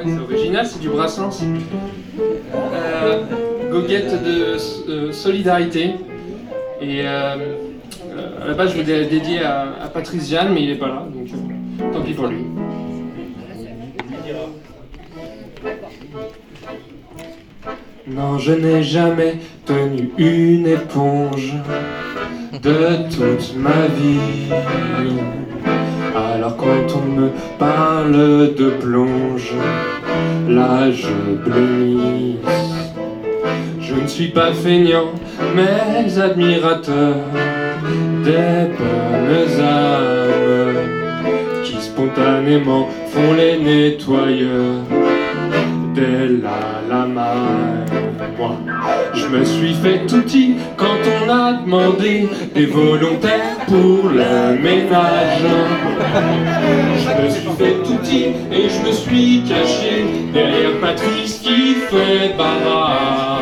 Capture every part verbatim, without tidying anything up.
c'est original, c'est du Brassens. Euh, goguette de euh, solidarité. Et euh, euh, à la base, je voulais dédier à, à Patrice Jeanne, mais il n'est pas là, donc euh, tant pis pour lui. Non, je n'ai jamais tenu une éponge de toute ma vie. Alors quand on me parle de plonge, là je blêmisse. Je ne suis pas feignant, mais admirateur des bonnes âmes qui spontanément font les nettoyeurs des la-la-mailles. Moi, je me suis fait touti quand on a demandé des volontaires pour le ménage. Je me suis fait touti et je me suis caché derrière Patrice qui fait barrage.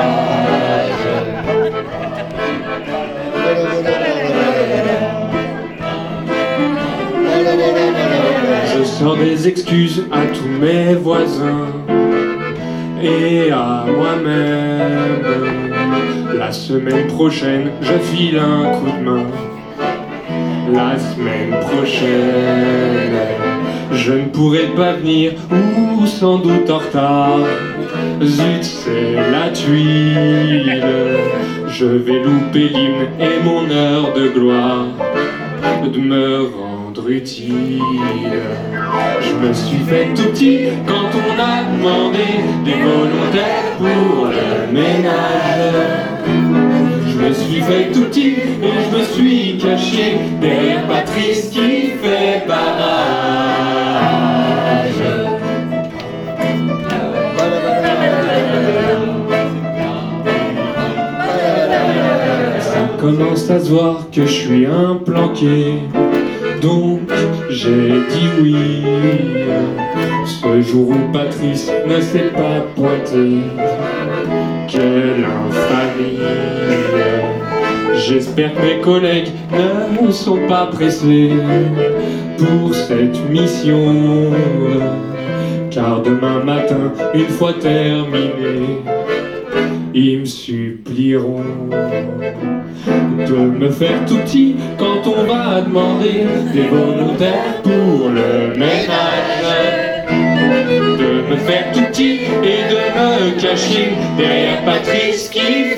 Je sors des excuses à tous mes voisins et à moi-même. La semaine prochaine, je file un coup de main. La semaine prochaine, je ne pourrai pas venir ou sans doute en retard. Zut, c'est la tuile. Je vais louper l'hymne et mon heure de gloire de me rendre utile. Je me suis fait tout petit quand on a demandé des volontaires pour le ménage. Je me suis fait tout petit et je me suis caché derrière Patrice qui fait barrage. Ça commence à se voir que je suis un planqué, donc j'ai dit oui. Ce jour où Patrice ne s'est pas pointé, quelle infamie. J'espère que mes collègues ne sont pas pressés pour cette mission, car demain matin, une fois terminé, ils me supplieront de me faire tout petit quand on va demander des volontaires pour le ménage. De me faire tout petit et de me cacher derrière Patrice qui